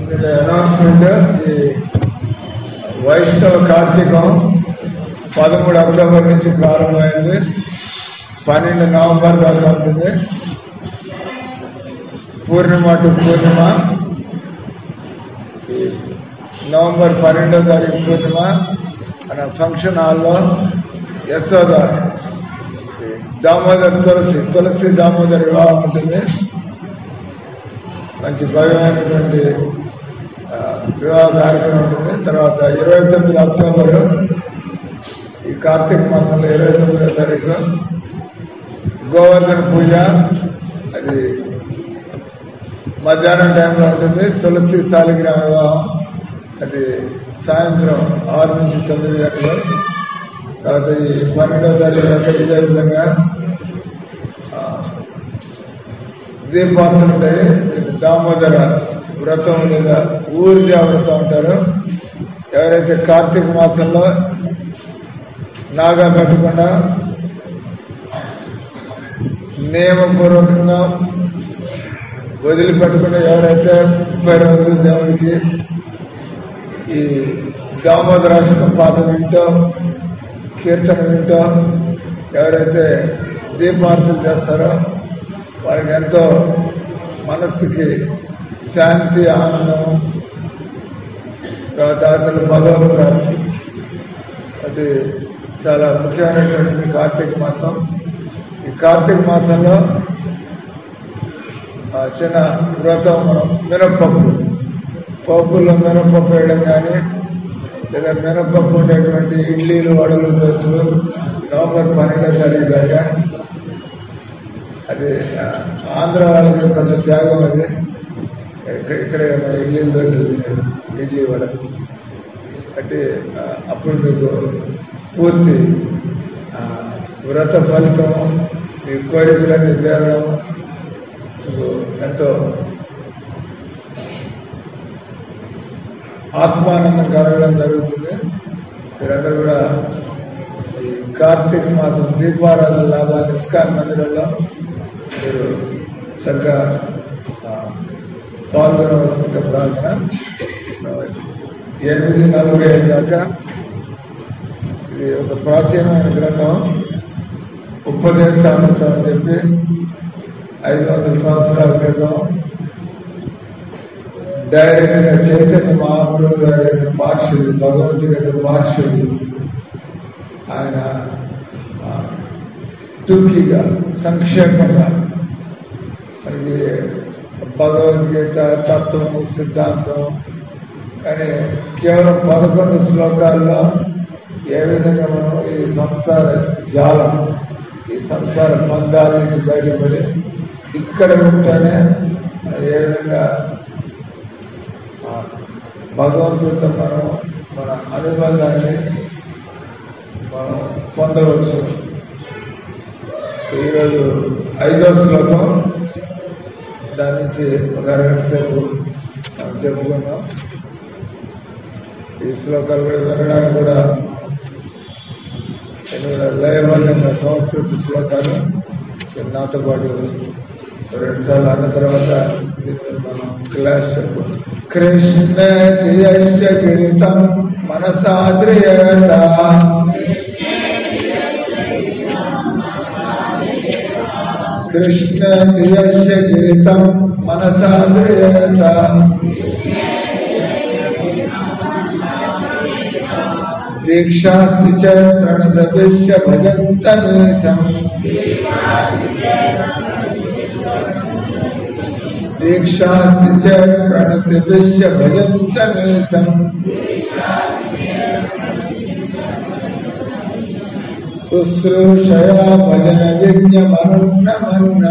Announcement. ఈ వైష్ణవ కార్తీకం 13 October నుంచి ప్రారంభమైంది. 12 నవంబర్ దాకా ఉంటుంది. పూర్ణిమ టు పూర్ణిమ. నవంబర్ 12వ తారీఖు పూర్ణిమ మన ఫంక్షన్ హాల్లో యశోద దామోదర్ తులసి దామోదర్ వివాహం ఉంటుంది. మంచి భవ్యమైనటువంటి వివాహ కార్యక్రమం ఉంటుంది. తర్వాత 29 అక్టోబరు ఈ కార్తీక మాసంలో 29వ తారీఖు గోవర్ధన పూజ. అది మధ్యాహ్నం టైంలో ఉంటుంది. తులసి శాలిగ్రామ వివాహం అది సాయంత్రం 6 నుంచి 9 గంటలు. తర్వాత ఈ 12వ తారీఖు ఇదే విధంగా దీపావళి ఉంటాయి. దామోదర వ్రతం లేదా ఊర్జా వ్రతం అంటారు. ఎవరైతే కార్తీక మాసంలో నాగా కట్టకుండా నియమపూర్వకంగా వదిలిపెట్టకుండా ఎవరైతే 30 రోజులు దేవుడికి ఈ దామోదరాష్టకం పాట వింటో కీర్తన వింటో ఎవరైతే దీపార్థన చేస్తారో వారికి ఎంతో మనస్సుకి శాంతి, ఆనందం, తర్వాత అతను భగవత్ ప్రాప్తి. అది చాలా ముఖ్యమైనటువంటిది కార్తీక మాసం. ఈ కార్తీక మాసంలో చిన్న వ్రతం మనం మినప్పప్పు పప్పుల్లో మినప్పప్పు వేయడం కానీ లేదా మినప్పప్పు ఉండేటువంటి ఇడ్లీలు, వడలు, దోశలు నవంబర్ 12వ తారీఖు దాకా. అది ఆంధ్ర వాళ్ళకి పెద్ద త్యాగం. అది ఇక్కడే మన ఇడ్లీలు, దోశలు తినేది, ఇడ్లీ వడ. అంటే అప్పుడు మీకు పూర్తి వ్రత ఫలితం, మీ కోరికలన్నీ తీరడం, ఎంతో ఆత్మానందం కలగడం జరుగుతుంది. మీరందరూ కూడా ఈ కార్తీక మాసం దీపారాధన లాభాలు ఇస్కాన్ మందిరంలో మీరు చక్కగా పాల్గొనవలసిన ప్రార్థన. 8:45 దాకా ఇది ఒక ప్రాచీనమైన గ్రంథం, ఉపదేశామృతం అని చెప్పి 500 సంవత్సరాల క్రితం డైరెక్ట్ గా చైతన్య మహాప్రభు గారి యొక్క పార్షులు, భగవంతుడి యొక్క పార్షులు, ఆయన టూకీగా సంక్షేమంగా మనకి భగవద్గీత తత్వం, సిద్ధాంతం కానీ కేవలం 11 శ్లోకాల్లో ఏ విధంగా మనం ఈ సంసార జాలం, ఈ సంసార బంధాల నుంచి బయటపడి ఇక్కడ ఉంటేనే ఏ విధంగా భగవంతుడితో మనం మన అనుబంధాన్ని మనం పొందవచ్చు. ఈరోజు 5వ శ్లోకం, దాని నుంచి ఒక అరగంట సేపు మనం చెప్పుకున్నాం. ఈ శ్లోకాలు కూడా వినడానికి కూడా లయబద్ధంగా సంస్కృత శ్లోకాలు నాతో పాటు 2 సార్లు అన్న తర్వాత మనం క్లాస్ చెప్పుకుంటాం. కృష్ణ యస్య గిరితం మనసాద్రియత కృష్ణ యస్య గిరితం మనసాద్రియత దీక్షాస్తి చ ప్రణతస్య భజంతమేషం దీక్షాస్తి చ ప్రణతస్య భజంతమేషం శుశ్రూషయా భజన విజ్ఞమనున్నమన్నా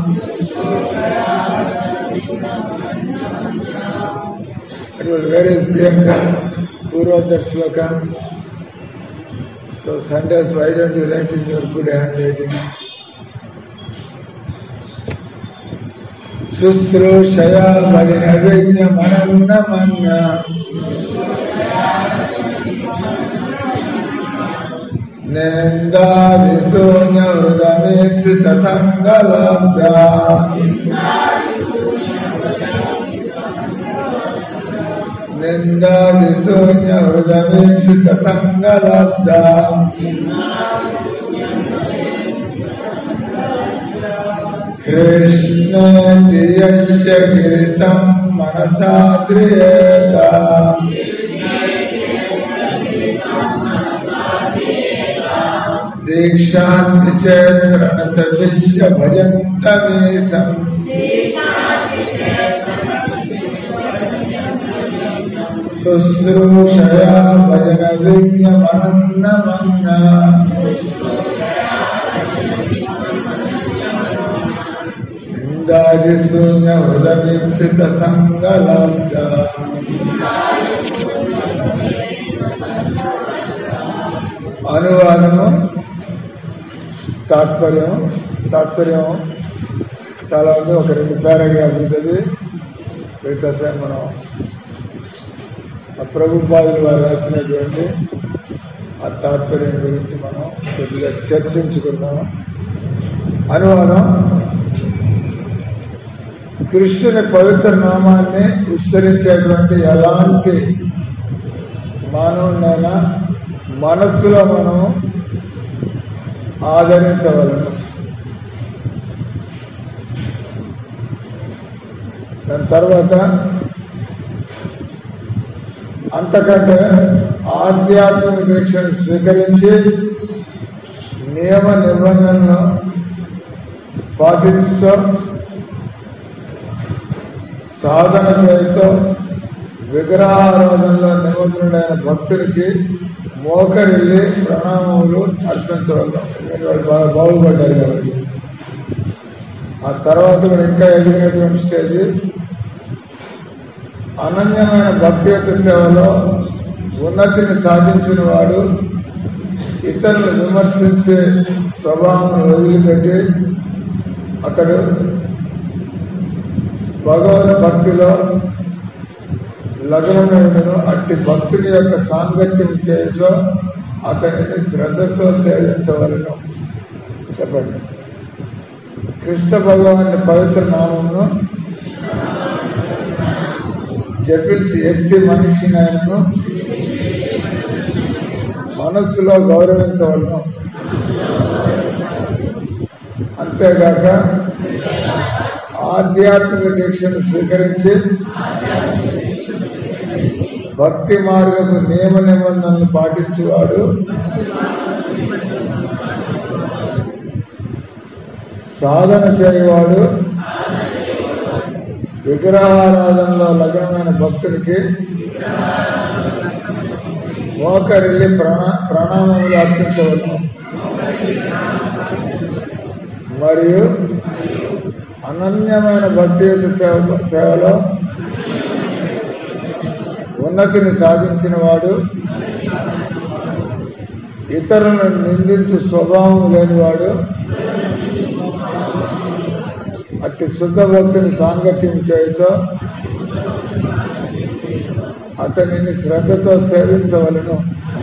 Where is Priyanka? Who wrote that sloka? So Sundays, why don't you write in your good handwriting? Susrushaya Bhajanavijna Mananna Manna Nendadisonya Vrudamekshita Tangalabda నిందాది శూన్య హృదయీక్షిత సంగలబ్ధ కృష్ణేతి యస్య గిరితం మనసా ధ్రియేత దీక్షాంతి చేత్ ప్రణత విశ్వ భజంతమేతం శుశ్రూషయా భజన విజ్ఞమనన్నమన్న నిందాది శూన్య హృదయీక్షిత సంగలబ్ధ. అనువాదము తాత్పర్యం చాలా ఉంది. ఒక 2 పారాగ్రాఫ్ ఉంటుంది. మిగతా మనం ప్రభుపాదులు వారు రాసినటువంటి ఆ తాత్పర్యం గురించి మనం కొద్దిగా చర్చించుకున్నాము. అనువాదం: కృష్ణుని పవిత్ర నామాన్ని ఉచ్చరించేటువంటి ఎలాంటి మానవునైనా మనస్సులో మనం ఆదరించవలను. దాని తర్వాత అంతకంటే ఆధ్యాత్మిక దీక్షను స్వీకరించి నియమ నిబంధనలను పాటిస్తూ సాధన చేస్తూ విగ్రహారాధనలో నిమగ్నుడైన భక్తుడికి మోకరిల్లి ప్రణామములు అర్పించవలెను. వాళ్ళు బాగా బాగుపడ్డారు కాబట్టి. ఆ తర్వాత కూడా ఇంకా ఎదిగినటువంటి స్టేజ్ అనన్యమైన భక్తియుత సేవలో ఉన్నతిని సాధించిన వాడు ఇతరులను విమర్శించే స్వభావం వదిలిపెట్టి అతడు భగవద్ భక్తిలో లగ్నమైనను. అట్టి భక్తుని యొక్క సాంగత్యం చేయతో అతనిని శ్రద్ధతో సేవించవలను. చెప్పండి. కృష్ణ భగవాని పవిత్ర నామమును జపించి ఎట్టి మనిషినైనను మనస్సులో గౌరవించవలను. అంతేగాక ఆధ్యాత్మిక దీక్షను స్వీకరించి భక్తి మార్గపు నియమ నిబంధనలు పాటించేవాడు సాధన చేయవాడు విగ్రహారాధనలో లగ్నమైన భక్తుడికి మోకరిల్లి ప్రణామములు అర్పించవలను. మరియు అనన్యమైన భక్తియుత సేవలో ఉన్నతిని సాధించిన వాడు ఇతరులను నిందించే స్వభావం లేనివాడు అట్టి శుద్ధ భక్తిని సాంగత్యం చేయతో అతనిని శ్రద్ధతో సేవించవలను.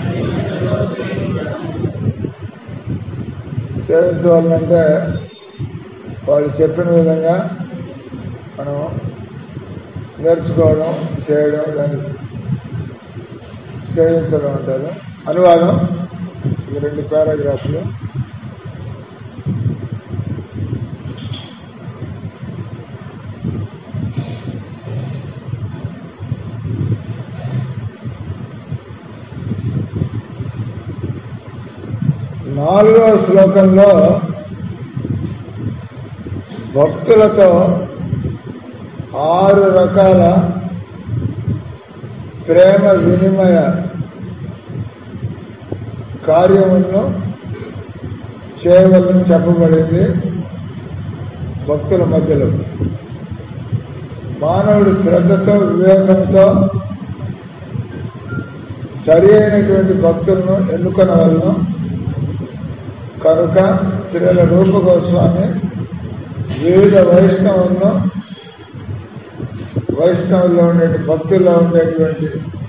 సేవించవాలంటే వాళ్ళు చెప్పిన విధంగా మనం నేర్చుకోవడం, చేయడం, దాన్ని సేవించడం అంటారు. అనువాదం: ఈ 2 పారాగ్రాఫ్లు. నాలుగవ శ్లోకంలో భక్తులతో 6 రకాల ప్రేమ వినిమయ కార్యములను చేయవలని చెప్పబడింది. భక్తుల మధ్యలో మానవుడు శ్రద్ధతో వివేకంతో సరి అయినటువంటి భక్తులను ఎన్నుకొనవలను. కనుక శ్రీల రూప గోస్వామి వివిధ వైష్ణవుల్లో ఉండే భక్తుల్లో ఉండేటువంటి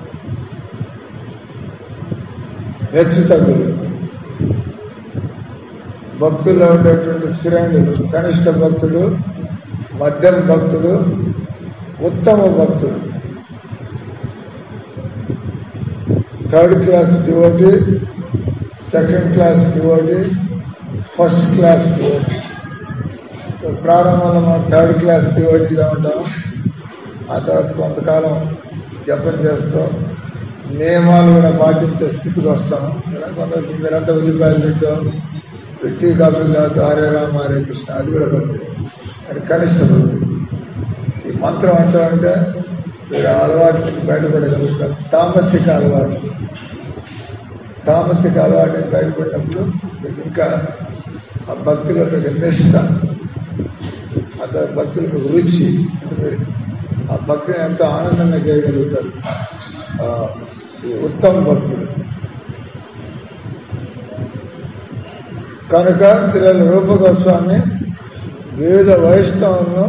హెచ్చుతగ్గులు, భక్తుల్లో ఉండేటువంటి శ్రేణులు: కనిష్ట భక్తుడు, మధ్యమ భక్తుడు, ఉత్తమ భక్తుడు. Third class devotee, second class devotee, first class devotee. ప్రారంభంలో మనం థర్డ్ క్లాస్ డివోటీగా ఉంటాం. ఆ తర్వాత కొంతకాలం జపం చేస్తాం, నియమాలు కూడా పాటించే స్థితికి వస్తాం. కొందరు మీరంతా ఉల్లిపాయలు తింటాం, టీ కాఫీ తాగుతూ హరే రామ హరే కృష్ణ, అది కూడా భక్తి, అది కనిష్ట భక్తి. ఈ మంత్రం అంటే మీరు అలవాటు బయటపడగలుగుతారు. తామసిక అలవాటు బయటపడినప్పుడు మీకు ఇంకా ఆ భక్తిలో మీకు నిష్ట, ఆ భక్తులకు రుచి, ఆ భక్తిని ఎంతో ఆనందంగా చేయగలుగుతారు ఈ ఉత్తమ భక్తులు. కనుక శ్రీ రూప గోస్వామి వివిధ వైష్ణవులను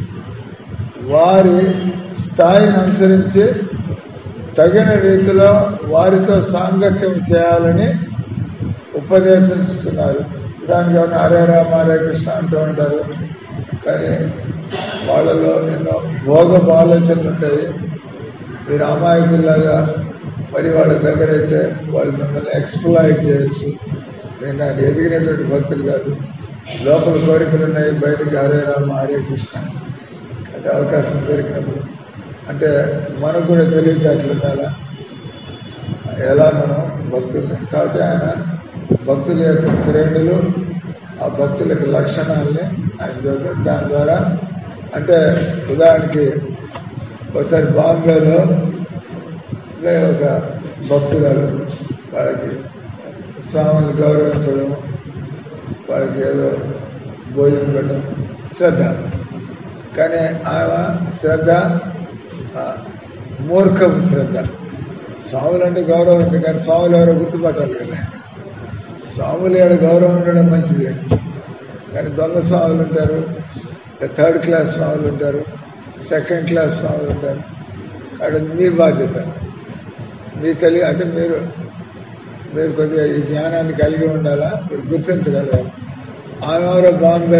వారి స్థాయిని అనుసరించి తగిన రీతిలో వారితో సాంగత్యం చేయాలని ఉపదేశిస్తున్నారు. దానికి ఏమైనా హరే రామ హరే కృష్ణ అంటూ ఉంటారు, కానీ వాళ్ళలో ఎన్నో భోగ ఆలోచనలు ఉంటాయి. మీరు అమాయకుల్లాగా మరి వాళ్ళ దగ్గర అయితే వాళ్ళు మిమ్మల్ని ఎక్స్ప్లాయిట్ చేయొచ్చు. నేను ఆయన ఎదిగినటువంటి భక్తులు కాదు, లోపల కోరికలు ఉన్నాయి, బయటికి హరే రామ హరే కృష్ణ అంటే అవకాశం దొరికినప్పుడు. అంటే మనకు కూడా తెలివితేటలు ఉండాలా, ఎలా మనం భక్తులు. కాబట్టి ఆయన భక్తుల యొక్క శ్రేణులు, ఆ భక్తుల యొక్క లక్షణాలని ఆయన చదువుతారు. దాని ద్వారా అంటే ఉదాహరణకి ఒకసారి బాంబేలో ఒక భక్తురాలు వాళ్ళకి స్వామిని గౌరవించడం, వాళ్ళకి ఏదో భోజనం పెట్టడం శ్రద్ధ. కానీ ఆమె శ్రద్ధ మూర్ఖపు శ్రద్ధ. స్వాములు అంటే గౌరవం ఉంది, కానీ స్వాములు ఎవరో గుర్తుపట్టాలి కదా. స్వాములు ఏడు గౌరవం ఉండడం మంచిది, కానీ దొంగ స్వాములు ఉంటారు, థర్డ్ క్లాస్ స్వాములు ఉంటారు, సెకండ్ క్లాస్ స్వాములు ఉంటారు. కాబట్టి మీ బాధ్యత, మీ తెలియ అంటే మీరు కొద్దిగా ఈ జ్ఞానాన్ని కలిగి ఉండాలా, మీరు గుర్తించగలగాలి. ఆమె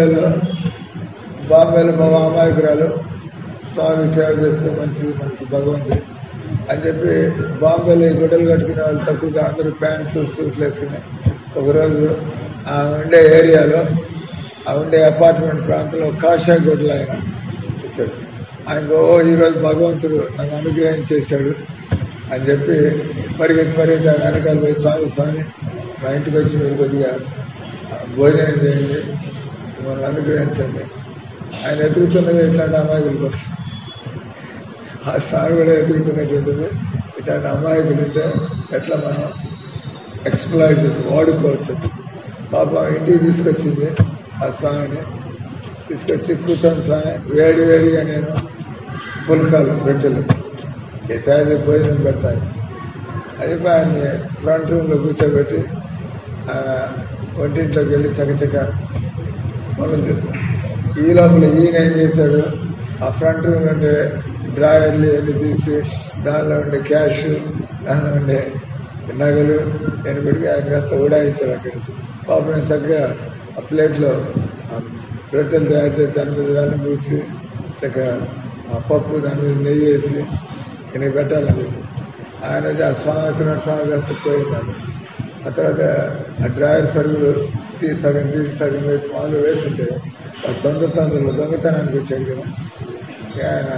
బాంబేలో మా అమాయకురాలు స్వామి సేవ చేస్తే మంచిది మనకి భగవంతుడు అని చెప్పి బాంబేలో ఈ గుడ్డలు కట్టుకునే వాళ్ళు తక్కువగా, అందరూ ప్యాంట్లు సూట్లు వేసుకుని ఒకరోజు ఆ ఉండే ఏరియాలో, ఆ ఉండే అపార్ట్మెంట్ ప్రాంతంలో కాషాయ గుడ్డలు ఆయన వచ్చాడు. ఆయనకు ఈరోజు భగవంతుడు నన్ను అనుగ్రహించేశాడు అని చెప్పి పరిగెత్తి ఆయన వెనకాల పోయి స్వామి మా ఇంటికి వచ్చి మీరు కొద్దిగా భోజనం చేయండి, మిమ్మల్ని అనుగ్రహించండి. ఆయన ఎదుగుతున్నది ఇట్లాంటి అమాయకుల కోసం. ఆ స్వామి కూడా ఎదుగుతున్నటువంటిది ఇట్లాంటి అమాయకులు ఉంటే ఎట్లా మనం ఎక్స్ప్లాయిట్ చేయొచ్చు, వాడుకోవచ్చు. పాపం ఇంటికి తీసుకొచ్చింది ఆ స్వామిని, తీసుకొచ్చి కూర్చొని స్వామి వేడిగా నేను పుల్కాలు రొట్టెలు తయారు భోజనం పెట్టాలి. అది ఆయన్ని ఫ్రంట్ రూమ్లో కూర్చోబెట్టి వంటింట్లోకి వెళ్ళి చకచక పనులు చేస్తాడు. ఈ లోపల ఈయన ఏం చేశాడు, ఆ ఫ్రంట్ రూమ్ ఉండే డ్రాయర్లు ఎన్ని తీసి దానిలో ఉండే క్యాష్, దానిలో ఉండే నగలు నేను పెడికి ఆయన కాస్త ఉడాయించాడు అక్కడి నుంచి. పాపం చక్కగా ఆ ప్లేట్లో రొట్టెలు తయారు చేసి దాని మీద దాన్ని పూసి చక్కగా ఆ పప్పు దాని మీద నెయ్యి వేసి నేను పెట్టాలని ఆయన ఆ స్వామి కాస్త పోయిందాన్ని. ఆ తర్వాత ఆ డ్రాయర్ సరుకులు సగం వేసి మామూలు వేస్తుంటే దొంగతనానికి వచ్చాడు కదా. ఆయన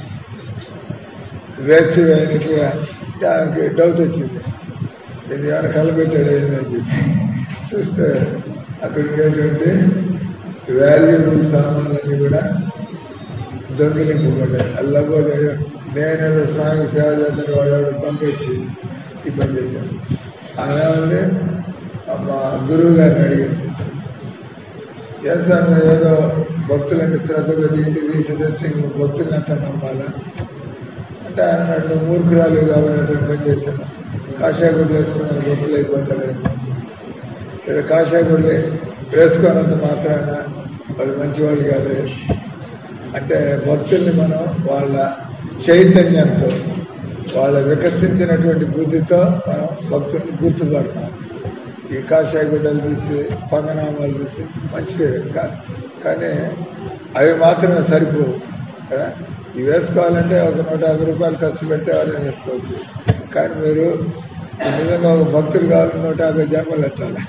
వేసి అయినట్లుగా ఆయనకి డౌట్ వచ్చింది, ఇది ఏమైనా కలబెట్టాడు ఏందని చెప్పి చూస్తే అక్కడ ఉండేటువంటి వాల్యూబుల్ సామాన్లన్నీ కూడా దొంగిలింపబడ్డాయి. అల్లబోతే నేనేదో స్వామి సేవ చేద్దని వాడు పంపించి ఈ పని చేశాను. ఆయన ఉంది మా గురువు గారిని అడిగింది, ఏం సార్ ఏదో భక్తులంటే శ్రద్ధగా ఇంటి తెచ్చి భక్తులు అంటా నమ్మాలా అంటే ఆయన అట్లా మూర్ఖురాలు కాబట్టి పని చేశాను. కాషాయ గుడ్లు వేసుకున్న భక్తులు అయిపోతారు లేదా కాషాయ గుడ్లు వేసుకోనంత మాత్రాన వాళ్ళు మంచివాళ్ళు కాదు. అంటే భక్తుల్ని మనం వాళ్ళ చైతన్యంతో, వాళ్ళ వికసించినటువంటి బుద్ధితో మనం భక్తుల్ని గుర్తుపడతాం. ఈ కాషాయ గుడ్డలు చూసి పంగనామాలు చూసి మంచిదే, కానీ అవి మాత్రమే సరిపోవు కదా. ఇవి వేసుకోవాలంటే ఒక 150 రూపాయలు ఖర్చు పెడితే ఎవరైనా వేసుకోవచ్చు. కానీ మీరు నిజంగా ఒక భక్తుడు కావాలి 150 జన్మలు ఎత్తాలి.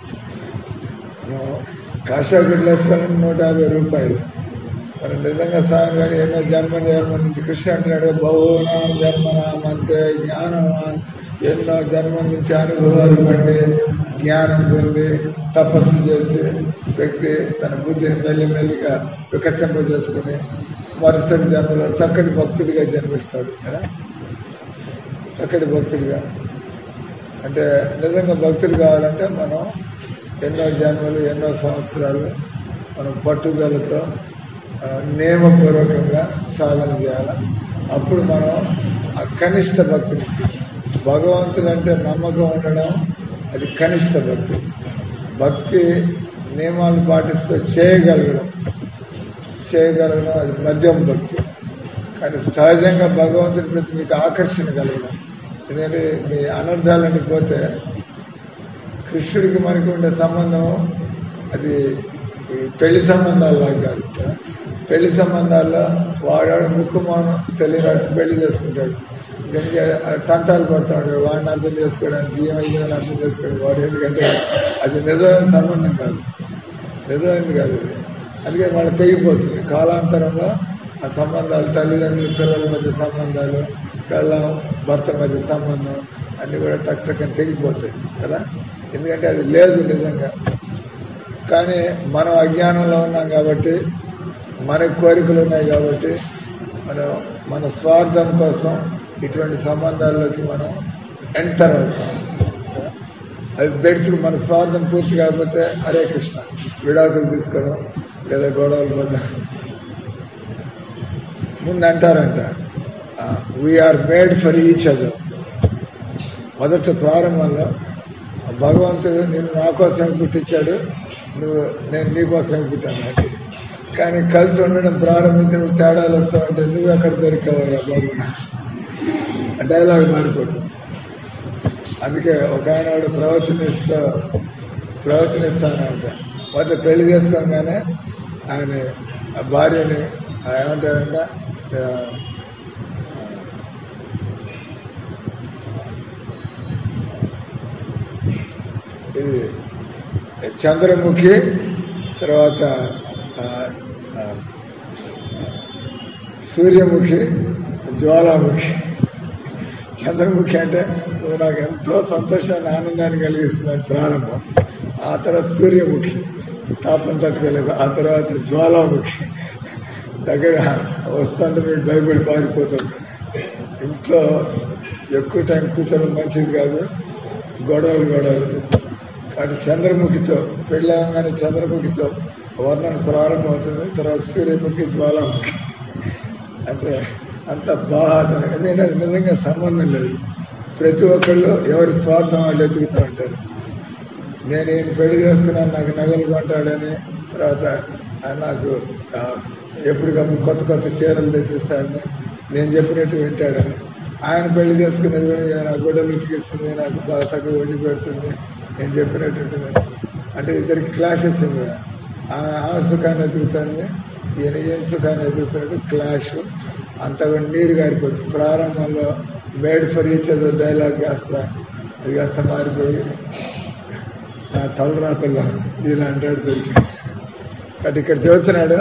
కాషాయ గుడ్లు వేసుకోవాలని 150 రూపాయలు. మనం నిజంగా సాయం కానీ ఎన్నో జన్మ నుంచి కృష్ణ అంటున్నాడు, బహునా జన్మనాం అంటే జ్ఞానవాన్, ఎన్నో జన్మల నుంచి అనుభవాలు పండి జ్ఞానం పొంది తపస్సు చేసి వ్యక్తి తన బుద్ధిని మెల్లిమెల్లిగా వికసింపజేసుకుని మరుసటి జన్మలో చక్కటి భక్తుడిగా జన్మిస్తాడు కదా. చక్కటి భక్తుడిగా అంటే నిజంగా భక్తుడు కావాలంటే మనం ఎన్నో జన్మలు ఎన్నో సంవత్సరాలు మనం పట్టుదలతో నియమపూర్వకంగా సాధన చేయాలి. అప్పుడు మనం ఆ కనిష్ట భక్తి నుంచి భగవంతుడు అంటే నమ్మకం ఉండడం అది కనిష్ట భక్తి. భక్తి నియమాలు పాటిస్తూ చేయగలగడం అది మధ్యం భక్తి. కానీ సహజంగా భగవంతుడి ప్రతి మీకు ఆకర్షణ కలగడం. ఎందుకంటే మీ అనర్థాలన్నీ పోతే కృష్ణుడికి మనకి ఉండే సంబంధం అది పెళ్లి సంబంధాల్లో కాదు. పెళ్లి సంబంధాల్లో వాడాడు ముక్కుమానం తెలియనట్టు పెళ్లి చేసుకుంటాడు. దీనికి తంటాలు పడుతూ ఉంటాడు. వాడిని అర్థం చేసుకోవడానికి ఏమైందని అర్థం చేసుకోవడానికి వాడు. ఎందుకంటే అది నిజమైన సంబంధం కాదు, నిజమైంది కాదు అది. అందుకే వాళ్ళు తెగిపోతుంది. కాలాంతరంలో ఆ సంబంధాలు తల్లిదండ్రులు పిల్లల మధ్య సంబంధాలు, పెళ్ళం భర్త మధ్య సంబంధం అన్నీ కూడా టక్కని తెగిపోతాయి కదా. ఎందుకంటే అది లేదు నిజంగా. కానీ మనం అజ్ఞానంలో ఉన్నాం కాబట్టి, మనకు కోరికలు ఉన్నాయి కాబట్టి మన స్వార్థం కోసం ఇటువంటి సంబంధాల్లోకి మనం ఎంటర్ అవుతాం. అది బెడ్స్కి మన స్వార్థం పూర్తి కాకపోతే హరే కృష్ణ విడాకులు తీసుకోవడం లేదా గొడవలు పడడం. ముందు అంటారంట we're made for each other. మొదట ప్రారంభంలో భగవంతుడు నేను నా కోసమే పుట్టించాడు, నేను నీకోసమే పుట్టాను అంటే. కానీ కలిసి ఉండడం ప్రారంభించినప్పుడు తేడాలు వస్తామంటే నువ్వు ఎక్కడ దొరికావయ్యా బాబు, డైలాగ్ మారిపోతుంది. అందుకే ఒక ఆయన వాడు ప్రవచనిస్తానంట. మొదట పెళ్లి చేసుకోగానే ఆయన భార్యని ఏమంటారంట, ఇది చంద్రముఖి, తర్వాత సూర్యముఖి, జ్వాలాముఖి. చంద్రముఖి అంటే నువ్వు నాకు ఎంతో సంతోషాన్ని ఆనందాన్ని కలిగిస్తున్నాడు ప్రారంభం. ఆ తర్వాత సూర్యముఖి తాపం తట్టుకోలేదు. ఆ తర్వాత జ్వాలాముఖి దగ్గర వస్తుంటే మీరు భయపడి పారిపోతాడు. ఇంట్లో ఎక్కువ టైం కూర్చోడం మంచిది కాదు, గొడవలు. కాబట్టి చంద్రముఖితో పెళ్ళగానే చంద్రముఖితో వర్ణన ప్రారంభమవుతుంది. తర్వాత సూర్యముఖి, జ్వాలాముఖి అంటే అంత బాధ. ఎందుకంటే అది నిజంగా సంబంధం లేదు. ప్రతి ఒక్కళ్ళు ఎవరి స్వార్థం వాళ్ళు ఎదుగుతూ ఉంటారు. నేను ఈయన పెళ్లి చేసుకున్నాను, నాకు నగలు కొంటాడని, తర్వాత నాకు ఎప్పటికప్పుడు కొత్త చీరలు తెచ్చిస్తాడని, నేను చెప్పినట్టు వింటాడని. ఆయన పెళ్లి చేసుకునేది కూడా నా గొడవలు ఉతికిస్తుంది, నాకు బాగా చక్కగా వండి పెడుతుంది, నేను చెప్పినట్టు. అంటే ఇద్దరికి క్లాష్ వచ్చింది కదా. ఆమె సుఖాన్ని ఎదుగుతుంది, ఈయన ఏం సుఖాన్ని ఎదుగుతున్నాడు, క్లాష్. అంతగా నీరు గారిపోతుంది. ప్రారంభంలో made for each other dialogue కాస్త అది కాస్త మారిపోయి నా తలరాతల్లో ఈయన అంటాడు దొరికాడు. కాబట్టి ఇక్కడ చెబుతున్నాడు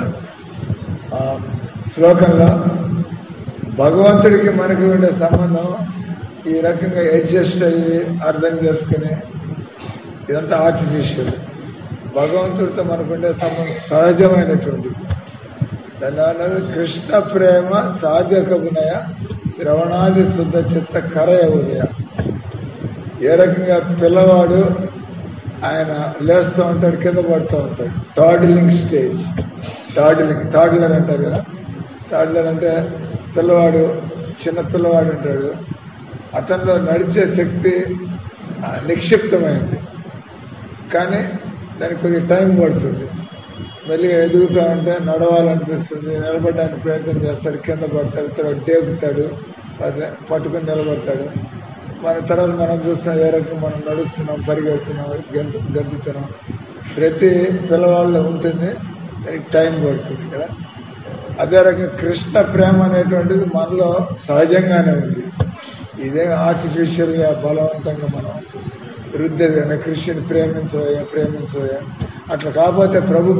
శ్లోకంలో భగవంతుడికి మనకి ఉండే సంబంధం ఈ రకంగా అడ్జస్ట్ అయ్యి అర్థం చేసుకుని ఇదంతా ఆర్టిఫిషియల్. భగవంతుడితో మనకుండే సంబంధం సహజమైనటువంటిది. దానివల్ల కృష్ణ ప్రేమ సాధ్యకమునయ శ్రవణాది శుద్ధ చిత్త కరయ ఉదయ. ఏ రకంగా పిల్లవాడు ఆయన లేస్తూ ఉంటాడు, కింద పడుతూ ఉంటాడు. టాడ్లింగ్ స్టేజ్, టాడ్లర్ అంటారు కదా. టాడ్లర్ అంటే పిల్లవాడు, చిన్న పిల్లవాడు ఉంటాడు. అతనిలో నడిచే శక్తి నిక్షిప్తమైంది, కానీ దానికి కొద్దిగా టైం పడుతుంది. మెల్లిగా ఎదుగుతూ ఉంటే నడవాలనిపిస్తుంది, నిలబడడానికి ప్రయత్నం చేస్తాడు, కింద పడతాడు, తర్వాత డేగుతాడు, పట్టుకుని నిలబడతాడు. మన తర్వాత మనం చూస్తున్నాం ఏ రకంగా మనం నడుస్తున్నాం, పరిగెడుతున్నాం, గెంతుతున్నాం. ప్రతి పిల్లవాళ్ళలో ఉంటుంది, దానికి టైం పడుతుంది కదా. అదే రకంగా కృష్ణ ప్రేమ అనేటువంటిది మనలో సహజంగానే ఉంది. ఇదే ఆర్టిఫిషియల్గా బలవంతంగా మనం రుద్దేదైనా క్రిస్టియన్ ప్రేమించబోయా అట్లా కాకపోతే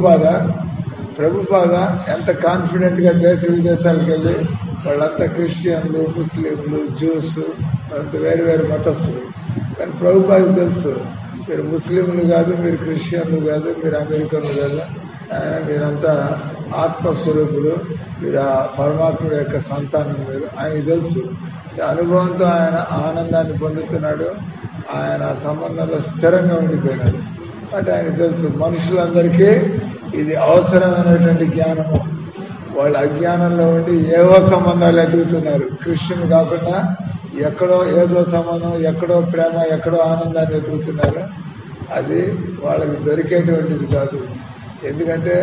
ప్రభుపాద ఎంత కాన్ఫిడెంట్గా దేశ విదేశాలకు వెళ్ళి వాళ్ళంతా క్రిస్టియన్లు, ముస్లింలు, జ్యూస్ అంత వేరు వేరు మతస్థులు. కానీ ప్రభుపాదకు తెలుసు మీరు ముస్లింలు కాదు, మీరు క్రిస్టియన్లు కాదు, మీరు అమెరికన్లు కాదు, మీరంతా ఆత్మస్వరూపులు, మీరు ఆ పరమాత్ముడు యొక్క సంతానం. మీరు ఆయనకు తెలుసు. అనుభవంతో ఆయన ఆనందాన్ని పొందుతున్నాడు. ఆయన సంబంధంలో స్థిరంగా ఉండిపోయినాడు. అంటే ఆయనకు తెలుసు మనుషులందరికీ ఇది అవసరమైనటువంటి జ్ఞానము. వాళ్ళు అజ్ఞానంలో ఉండి ఏవో సంబంధాలు ఎదుగుతున్నారు. కృష్ణుని కాకుండా ఎక్కడో ఏదో సంబంధం, ఎక్కడో ప్రేమ, ఎక్కడో ఆనందాన్ని ఎదుగుతున్నారు. అది వాళ్ళకి దొరికేటువంటిది కాదు. ఎందుకంటే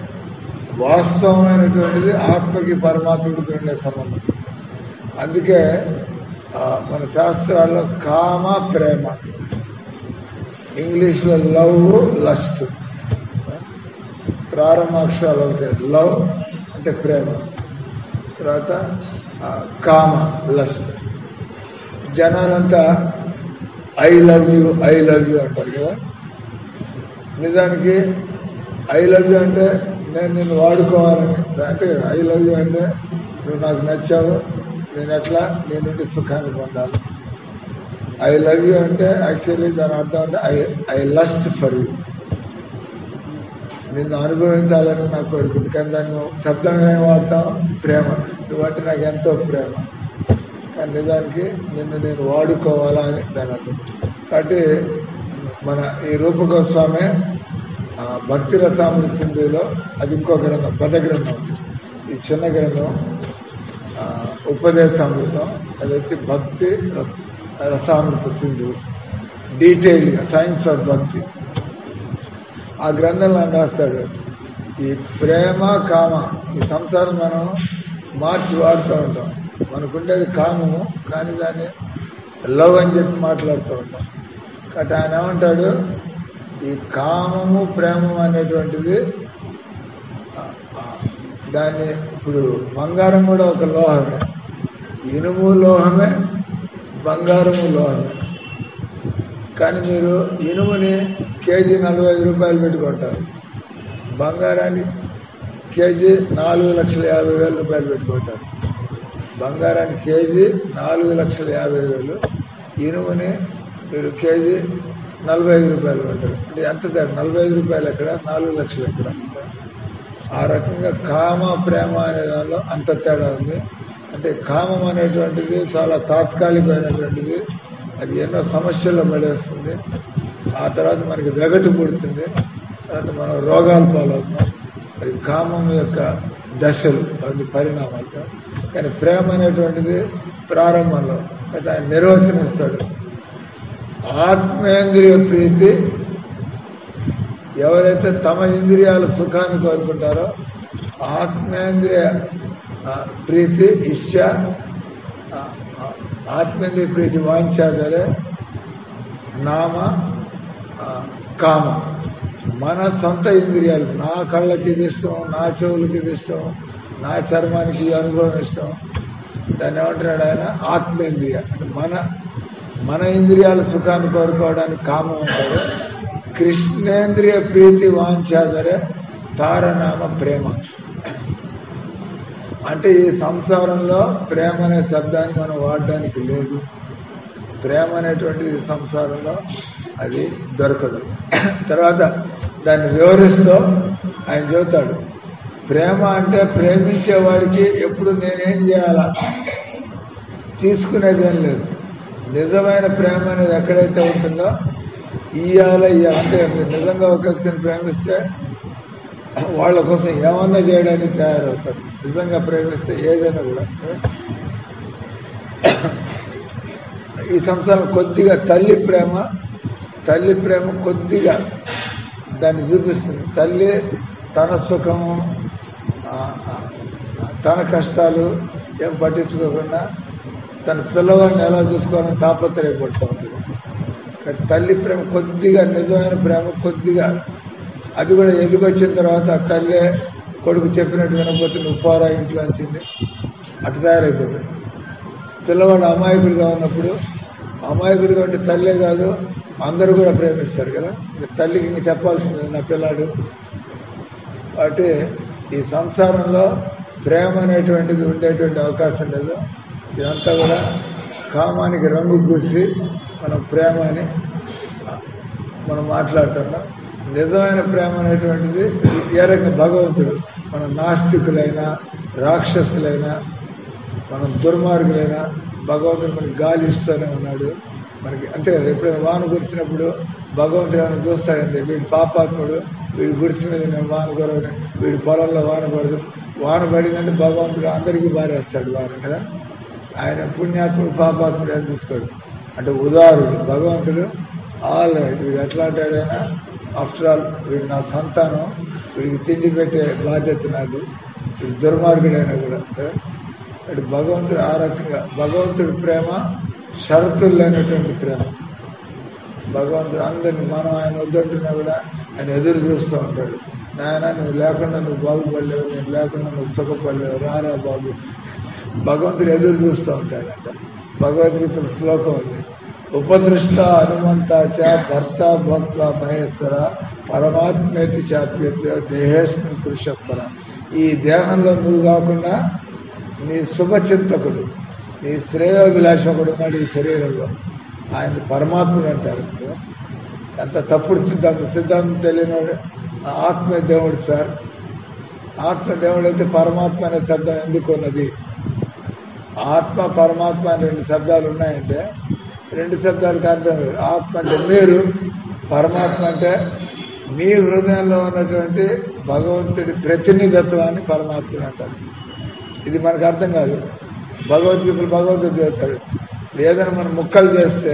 వాస్తవమైనటువంటిది ఆత్మకి పరమాత్ముడికి ఉండే సంబంధం. అందుకే మన శాస్త్రాల్లో కామ, ప్రేమ, ఇంగ్లీష్లో లవ్, లస్ట్, ప్రారంభాక్షరాలు అవుతాయి. లవ్ అంటే ప్రేమ, తర్వాత కామ, లస్ట్. జనాలంతా ఐ లవ్ యూ అంటారు కదా. నిజానికి ఐ లవ్ యూ అంటే నేను నిన్ను వాడుకోవాలని, అంటే ఐ లవ్ యూ అంటే నువ్వు నాకు నచ్చావు, నేను ఎట్లా నీ నుండి సుఖాన్ని పొందాలి. ఐ లవ్ యూ అంటే యాక్చువల్లీ దాని అర్థం అంటే ఐ లస్ట్ ఫర్ యూ, నిన్ను అనుభవించాలని నాకు కోరుకుంది. కానీ దాన్ని శబ్దంగా ఏం వాడతాం? ప్రేమ. నువ్వంటే నాకు ఎంతో ప్రేమ, కానీ నిజానికి నిన్ను నేను వాడుకోవాలా అని దాని అర్థం. కాబట్టి మన ఈ రూపగోస్వామి భక్తి రసామృత సింధులో అది ఇంకో గ్రంథం, పెద్ద గ్రంథం. ఈ చిన్న గ్రంథం ఉపదేశామృతం, అది వచ్చి భక్తి రసామృత సింధు, డీటెయిల్డ్గా సైన్స్ ఆఫ్ భక్తి. ఆ గ్రంథంలో రాస్తాడు ఈ ప్రేమ, కామ, ఈ సంసారం మనం మార్చి వాడుతూ ఉంటాం. మనకుండేది కామము, కానీ దాన్ని లవ్ అని చెప్పి మాట్లాడుతూ ఉంటాం. కాబట్టి ఆయన ఏమంటాడు, ఈ కామము, ప్రేమము అనేటువంటిది దాన్ని ఇప్పుడు బంగారం కూడా ఒక లోహమే, ఇనుము లోహమే, బంగారము లోహమే. కానీ మీరు ఇనుముని కేజీ 45 రూపాయలు పెట్టి కొంటారు, బంగారాన్ని కేజీ 4,50,000 రూపాయలు పెట్టి కొంటారు. బంగారాన్ని కేజీ 4,50,000, ఇనుముని మీరు కేజీ 45 రూపాయలు కొంటారు. అంటే ఎంత తేడా? 45 రూపాయలు ఎక్కడ, 4 లక్షలు ఎక్కడ? ఆ రకంగా కామ, ప్రేమ అనే దానిలో అంత తేడా ఉంది. అంటే కామం అనేటువంటిది చాలా తాత్కాలికమైనటువంటిది, అది ఎన్నో సమస్యల్లో పడేస్తుంది. ఆ తర్వాత మనకి వెగటు పుడుతుంది, తర్వాత మనం రోగాలు పాలవుతాం. అది కామం యొక్క దశలు, అవి పరిణామాలు. కానీ ప్రేమ అనేటువంటిది ప్రారంభంలో అయితే ఆయన నిర్వచనిస్తాడు. ఆత్మేంద్రియ ప్రీతి, ఎవరైతే తమ ఇంద్రియాల సుఖాన్ని కోరుకుంటారో, ఆత్మేంద్రియ ప్రీతి ఇష్ట, ఆత్మేంద్రియ ప్రీతి వాంఛాదరే నామ కామ. మన సొంత ఇంద్రియాలు, నా కళ్ళకి ఇది ఇష్టం, నా చెవులకి ఇది ఇష్టం, నా చర్మానికి ఈ అనుభవం ఇష్టం, దాన్ని ఏమంటున్నాడు ఆయన? ఆత్మేంద్రియ. అంటే మన ఇంద్రియాల సుఖాన్ని కోరుకోవడానికి కామం ఉంటారు. కృష్ణేంద్రియ ప్రీతి వాంఛాదరే తారనామ ప్రేమ. అంటే ఈ సంసారంలో ప్రేమ అనే శబ్దాన్ని మనం వాడడానికి లేదు. ప్రేమ అనేటువంటిది సంసారంలో అది దొరకదు. తర్వాత దాన్ని వివరిస్తూ ఆయన చెబుతాడు, ప్రేమ అంటే ప్రేమించేవాడికి ఎప్పుడు నేనేం చేయాలా, తీసుకునేదేం లేదు. నిజమైన ప్రేమ అనేది ఎక్కడైతే ఉంటుందో ఇయ్యాల అంటే మీరు నిజంగా ఒక వ్యక్తిని ప్రేమిస్తే వాళ్ళ కోసం ఏమన్నా చేయడానికి తయారవుతారు. నిజంగా ప్రేమిస్తే ఏదైనా కూడా. ఈ సంసారం కొద్దిగా తల్లి ప్రేమ కొద్దిగా దాన్ని చూపిస్తుంది. తల్లి తన సుఖము, తన కష్టాలు ఏం పట్టించుకోకుండా తన పిల్లవాడిని ఎలా చూసుకోవాలని తాపత్రయపడుతూ ఉంటుంది. తల్లి ప్రేమ కొద్దిగా, నిజమైన ప్రేమ కొద్దిగా, అది కూడా ఎదుగొచ్చిన తర్వాత తల్లి కొడుకు చెప్పినట్టు వినకపోతే నువ్వు పోరా ఇంట్లో వచ్చింది, అటు తయారైపోతుంది. పిల్లవాడు అమాయకుడిగా ఉన్నప్పుడు, అమాయకుడిగా ఉంటే తల్లే కాదు అందరూ కూడా ప్రేమిస్తారు కదా. తల్లికి ఇంక చెప్పాల్సింది నా పిల్లాడు. కాబట్టి ఈ సంసారంలో ప్రేమ అనేటువంటిది ఉండేటువంటి అవకాశం లేదు. ఇదంతా కూడా కామానికి రంగు పూసి మనం ప్రేమ అని మనం మాట్లాడుతున్నాం. నిజమైన ప్రేమ అనేటువంటిది ఏ రకంగా భగవంతుడు మనం నాస్తికులైనా రాక్షసులైనా మనం దుర్మార్గులైనా భగవంతుడు మనకి గాలి ఇస్తూనే ఉన్నాడు మనకి, అంతే కదా. ఎప్పుడైనా వాన కురిసినప్పుడు భగవంతుడు ఏమైనా చూస్తాడంటే వీడి పాపాత్ముడు, వీడి గుడిసి మీద నేను వాన కురవని, వీడి పొలంలో వాన పడదు. వాన పడిందంటే భగవంతుడు అందరికీ బారేస్తాడు వాన కదా. ఆయన పుణ్యాత్ముడు పాపాత్ముడు అని తీసుకోడు. అంటే ఉదారుడు భగవంతుడు. ఆల్ రైట్, వీడు ఎట్లా అంటాడైనా ఆఫ్టర్ ఆల్ వీడు నా సంతానం, వీడికి తిండి పెట్టే బాధ్యత నాది, వీడు దుర్మార్గుడైనా కూడా. అంటే భగవంతుడు ఆ రకంగా, భగవంతుడి ప్రేమ షరతులు లేనటువంటి ప్రేమ. భగవంతుడు అందరినీ, మనం ఆయన వద్దంటున్నా కూడా ఆయన ఎదురు చూస్తూ ఉంటాడు. నాయన నువ్వు లేకుండా నువ్వు బాగుపడలేవు, నేను లేకుండా నువ్వు సుఖపడలేవు, రారా బాబు. భగవంతుడు ఎదురు చూస్తూ ఉంటాడు. అంట భగవద్గీత శ్లోకం ఉంది, ఉపదృష్ట హనుమంత చ భర్త భక్త మహేశ్వర పరమాత్మేతి చాప్యత దేహేస్మిన్ పురుషోత్తర. ఈ దేహంలో నువ్వు కాకుండా నీ శుభచింతకుడు, నీ శ్రేయోభిలాషకుడు ఉన్నాడు ఈ శరీరంలో, ఆయన పరమాత్ముడు అంటారు. అంత తప్పుడు సిద్ధాంతం తెలియనివాడు ఆత్మ దేవుడు సార్. ఆత్మ దేవుడు అయితే పరమాత్మ అనే శబ్దం ఎందుకు ఉన్నది? ఆత్మ పరమాత్మ అని రెండు శబ్దాలు ఉన్నాయంటే రెండు శబ్దాలకు అర్థం లేదు. ఆత్మ అంటే మీరు, పరమాత్మ అంటే మీ హృదయంలో ఉన్నటువంటి భగవంతుడి ప్రతినిధత్వాన్ని పరమాత్మ అంటారు. ఇది మనకు అర్థం కాదు. భగవద్గీతలు భగవంతుడు చేస్తాడు. ఏదైనా మనం ముక్కలు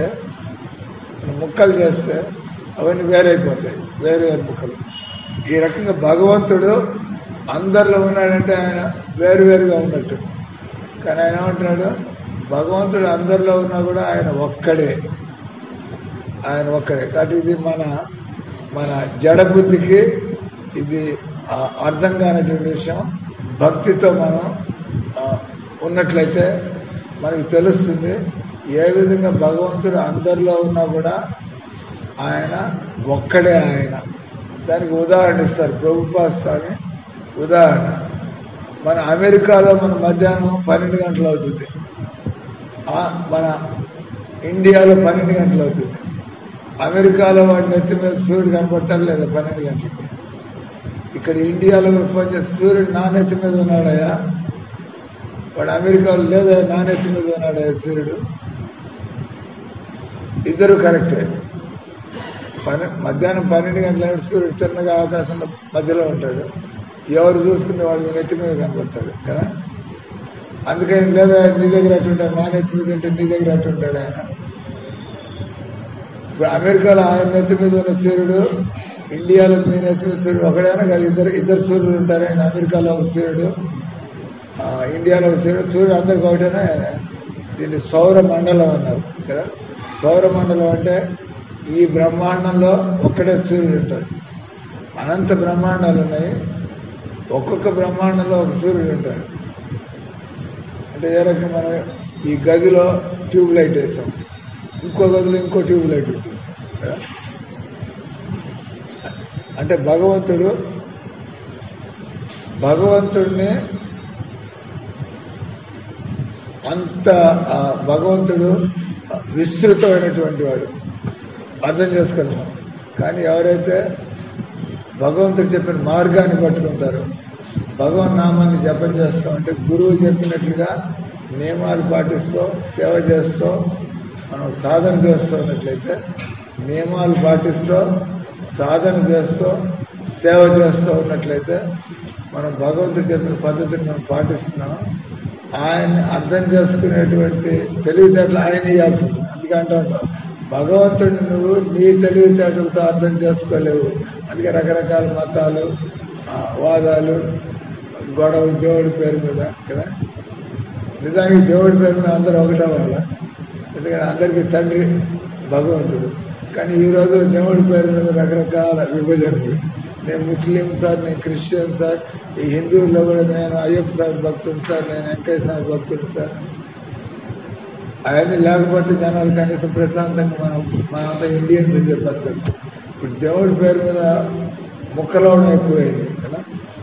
చేస్తే అవన్నీ వేరైపోతాయి, వేరు వేరు ముక్కలు. ఈ రకంగా భగవంతుడు అందరిలో ఉన్నాడంటే ఆయన వేరువేరుగా ఉన్నట్టు. కానీ ఆయన ఏమంటున్నాడు, భగవంతుడు అందరిలో ఉన్నా కూడా ఆయన ఒక్కడే, ఆయన ఒక్కడే. కాబట్టి ఇది మన జడబుద్ధికి ఇది అర్థం కానటువంటి విషయం. భక్తితో మనం ఉన్నట్లయితే మనకి తెలుస్తుంది ఏ విధంగా భగవంతుడు అందరిలో ఉన్నా కూడా ఆయన ఒక్కడే. ఆయన దానికి ఉదాహరణ ఇస్తారు ప్రభుపాద స్వామి. ఉదాహరణ, మన అమెరికాలో మన మధ్యాహ్నం 12 గంటలు అవుతుంది, మన ఇండియాలో 12 గంటలు అవుతుంది. అమెరికాలో వాడి నెత్తి మీద సూర్యుడు కనపడతాడు లేదా 12 గంటలకి. ఇక్కడ ఇండియాలో ఫోన్ చేస్తే సూర్యుడు నా నెత్తి మీద ఉన్నాడయా, వాడు అమెరికాలో లేదా నా నెత్తి మీద ఉన్నాడయా సూర్యుడు. ఇద్దరు కరెక్టే. మధ్యాహ్నం 12 గంటల సూర్యుడు తిన్నగా ఆకాశంలో మధ్యలో ఉంటాడు. ఎవరు చూసుకునే వాడు నెత్తి మీద కనపడతాడు కదా. అందుకని లేదా నీ దగ్గర అట్టుంటాడు, నా నెత్తి మీద ఉంటే నీ దగ్గర అట్టుంటాడు ఆయన. ఇప్పుడు అమెరికాలో ఆయన నెత్తి మీద ఉన్న సూర్యుడు, ఇండియాలో మీ నెత్తి మీద సూర్యుడు ఒకడైనా కాదు, ఇద్దరు సూర్యుడు ఉంటారు. ఆయన అమెరికాలో ఒక సూర్యుడు, ఇండియాలో ఒక సూర్యుడు అందరికి ఒకటేనా. దీన్ని సౌర మండలం అన్నారు కదా. సౌర మండలం అంటే ఈ బ్రహ్మాండంలో ఒక్కడే సూర్యుడు ఉంటాడు. అనంత బ్రహ్మాండాలు ఉన్నాయి, ఒక్కొక్క బ్రహ్మాండంలో ఒక సూర్యుడు ఉంటాడు. అంటే ఏ రకంగా మనం ఈ గదిలో ట్యూబ్ లైట్ వేసాం, ఇంకో గదిలో ఇంకో ట్యూబ్ లైట్ ఉంటుంది కదా. అంటే భగవంతుడిని అంత భగవంతుడు విస్తృతమైనటువంటి వాడు, అర్థం చేసుకోలేము. కానీ ఎవరైతే భగవంతుడు చెప్పిన మార్గాన్ని పట్టుకుంటారో, భగవన్ నామాన్ని జపం చేస్తూ అంటే గురువు చెప్పినట్లుగా నియమాలు పాటిస్తూ సేవ చేస్తూ మనం సాధన చేస్తూ ఉన్నట్లయితే, నియమాలు పాటిస్తూ సాధన చేస్తూ సేవ చేస్తూ ఉన్నట్లయితే మనం భగవంతుడు చెప్పిన పద్ధతిని మనం పాటిస్తున్నాం. ఆయన్ని అర్థం చేసుకునేటువంటి తెలివితేటలు ఆయన ఇవ్వాల్సి ఉంటుంది. అందుకే అంటాం భగవంతుడిని నువ్వు నీ తెలివితేటలతో అర్థం చేసుకోలేవు. అందుకే రకరకాల మతాలు, వాదాలు, గొడవ దేవుడి పేరు మీద కదా. నిజానికి దేవుడి పేరు మీద అందరూ ఒకటే వాళ్ళ, ఎందుకంటే అందరికీ తండ్రి భగవంతుడు. కానీ ఈరోజు దేవుడి పేరు మీద రకరకాల విభజనలు. నేను ముస్లిం సార్, నేను క్రిస్టియన్ సార్, ఈ హిందువుల్లో కూడా నేను అయ్యప్ప స్వామి భక్తుడు సార్, నేను వెంకయ్య స్వామి భక్తుడు సార్. అవన్నీ లేకపోతే జనాలు కనీసం ప్రశాంతంగా మనంతా ఇండియన్స్ అని చెప్పి బతకచ్చు. ఇప్పుడు దేవుడి పేరు మీద ముక్కలోవడం ఎక్కువైంది కదా,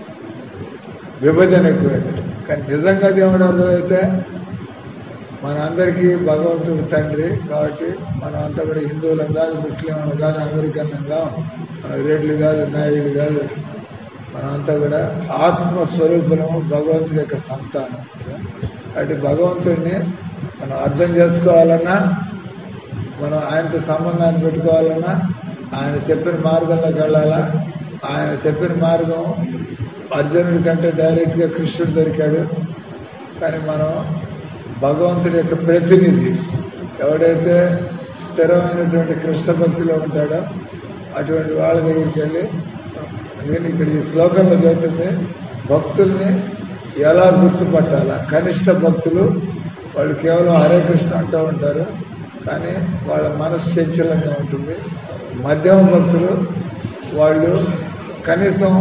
విభజన ఎక్కువైంది. కానీ నిజంగా దేవుడు అర్థమైతే మన అందరికీ భగవంతుడు తండ్రి కాబట్టి మనం అంతా కూడా హిందువులం కాదు, ముస్లింలు కాదు, అమెరికన్లం కాదు, మన రెడ్లు కాదు, నాయుడు కాదు, మనమంతా కూడా ఆత్మస్వరూపులము, భగవంతుడి యొక్క సంతానం. కాబట్టి భగవంతుడిని మనం అర్థం చేసుకోవాలన్నా, మనం ఆయనతో సంబంధాన్ని పెట్టుకోవాలన్నా, ఆయన చెప్పిన మార్గంలోకి వెళ్ళాలా. ఆయన చెప్పిన మార్గం అర్జునుడి కంటే డైరెక్ట్గా కృష్ణుడు దొరికాడు. కానీ మనం భగవంతుడి యొక్క ప్రతినిధి, ఎవడైతే స్థిరమైనటువంటి కృష్ణ భక్తిలో ఉంటాడో అటువంటి వాళ్ళ దగ్గరికి వెళ్ళి, అందుకని ఇక్కడ ఈ శ్లోకంలో చదువుతుంది భక్తుల్ని ఎలా గుర్తుపట్టాలా. కనిష్ట భక్తులు వాళ్ళు కేవలం హరే కృష్ణ అంటూ ఉంటారు, కానీ వాళ్ళ మనసు చంచలంగా ఉంటుంది. మధ్యమ భక్తులు వాళ్ళు కనీసం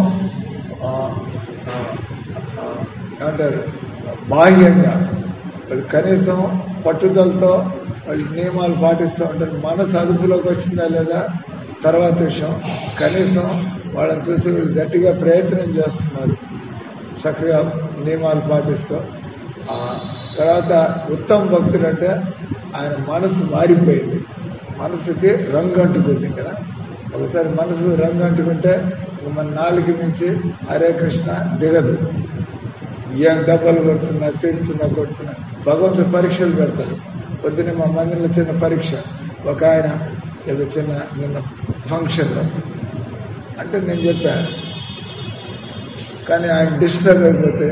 ఏమంటారు బాహ్యంగా వాళ్ళు కనీసం పట్టుదలతో వాళ్ళు నియమాలు పాటిస్తూ ఉంటారు. మనసు అదుపులోకి వచ్చిందా లేదా తర్వాత విషయం. కనీసం వాళ్ళని చూసి వీళ్ళు గట్టిగా ప్రయత్నం చేస్తున్నారు, చక్కగా నియమాలు పాటిస్తూ. తర్వాత ఉత్తమ భక్తుడు అంటే ఆయన మనసు మారిపోయింది, మనసుకి రంగు అంటుకుంది కదా. ఒకసారి మనసు రంగు అంటుకుంటే మన నాలుగు నుంచి హరే కృష్ణ దిగదు. ఏం దెబ్బలు కొడుతున్నా, తిడుతున్నా, కొడుతున్నా. భగవంతుడు పరీక్షలు పెడతాడు. పొద్దున్నే మా మందిరంలో చిన్న పరీక్ష, ఒక ఆయన ఏదో చిన్న నిన్న ఫంక్షన్లో అంటే నేను చెప్పాను, కానీ ఆయన డిస్టర్బ్ అయిపోతే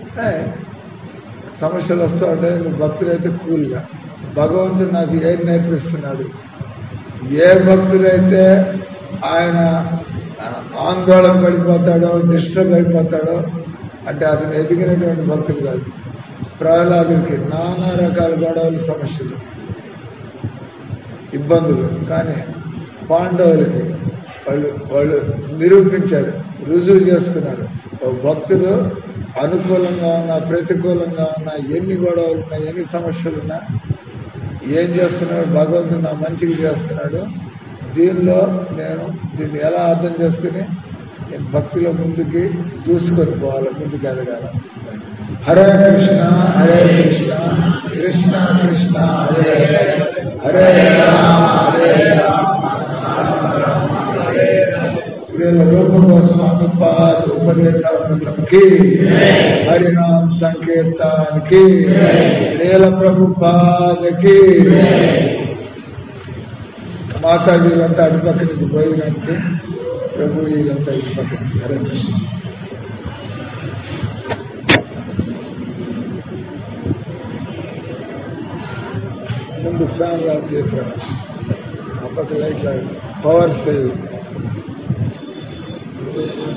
సమస్యలు వస్తూ ఉంటాయి. నువ్వు భక్తులైతే కూల్గా, భగవంతుడు నాకు ఏం నేర్పిస్తున్నాడు. ఏ భక్తుడైతే ఆయన ఆందోళన పడిపోతాడో, డిస్టర్బ్ అయిపోతాడో అంటే అతను ఎదిగినటువంటి భక్తులు కాదు. ప్రహ్లాదుడికి నానా రకాల గొడవలు, సమస్యలు, ఇబ్బందులు. కానీ పాండవులకి వాళ్ళు నిరూపించారు, రుజువు చేసుకున్నారు. భక్తులు అనుకూలంగా ఉన్నా, ప్రతికూలంగా ఉన్నా, ఎన్ని గొడవలు ఉన్నా, ఎన్ని సమస్యలున్నా ఏం చేస్తున్నాడు, భగవంతుడు నా మంచిగా చేస్తున్నాడు. దీనిలో నేను దీన్ని ఎలా అర్థం చేసుకుని నేను భక్తిలో ముందుకి దూసుకొని పోవాలి, ముందుకు ఎదగాల. హరే కృష్ణ హరే కృష్ణ కృష్ణ కృష్ణ హరే హరే రామ హరే రామ రామ రామ హరే శ్రీల రూప గోస్వామి పాద ఉపదేశామృతంకి, హరినామ సంకీర్తనకి, శ్రీల ప్రభుపాదకి. మాతాజీలంతా అటుపక్క నుంచి పోయినట్టు, ప్రభు వీళ్ళంతా ఇటుపక్క. హరే కృష్ణ. ముందు ఫ్యాన్ ఆఫ్ చేశారు, ఆ పక్క లైట్ పవర్ సేవ్.